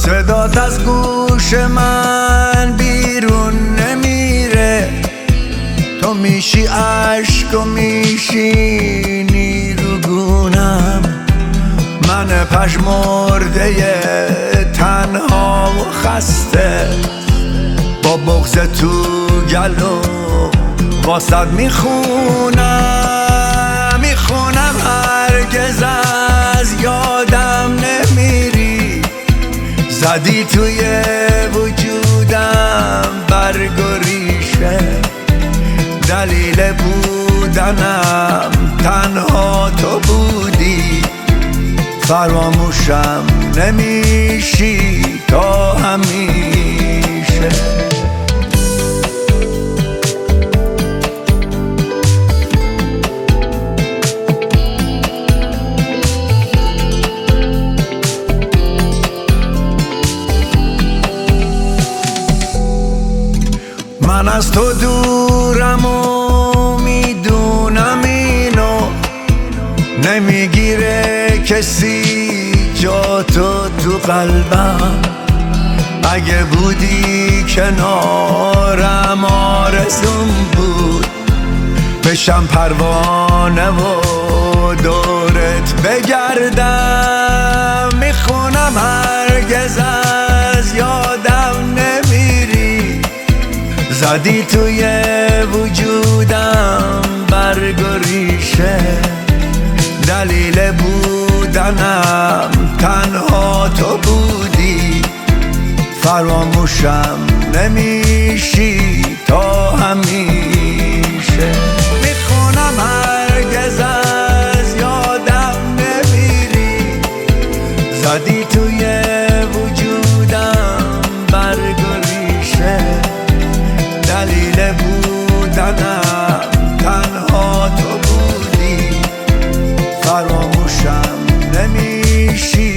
صدات از گوش من بیرون نمیره، تو میشی عشق و میشینی رو گونم. من پژمرده تنها و خسته، با بغض تو گلو واسد میخونم هرگز از یادم نمیری. زدی توی وجودم برگ و ریشه، دلیل بودنم تنها تو بودی. فراموشم نمیشی تا همیشه. من از تو دورم و میدونم اینو، نمیگیره کسی جا تو قلبم. اگه بودی کنارم آرزوم بود بشم پروانه و دورت بگردم. میخونم هرگز از یادم نمیری، زدی توی وجودم برگ و ریشه، دلیل بودنم تنها تو بودی. فراموشم نمیشی تا همیشه. میخونم هرگز از یادم نمیری، زدی توی وجودم برگ و ریشه، دلیل بودنم تنها تو بودی. فراموشم نمیشی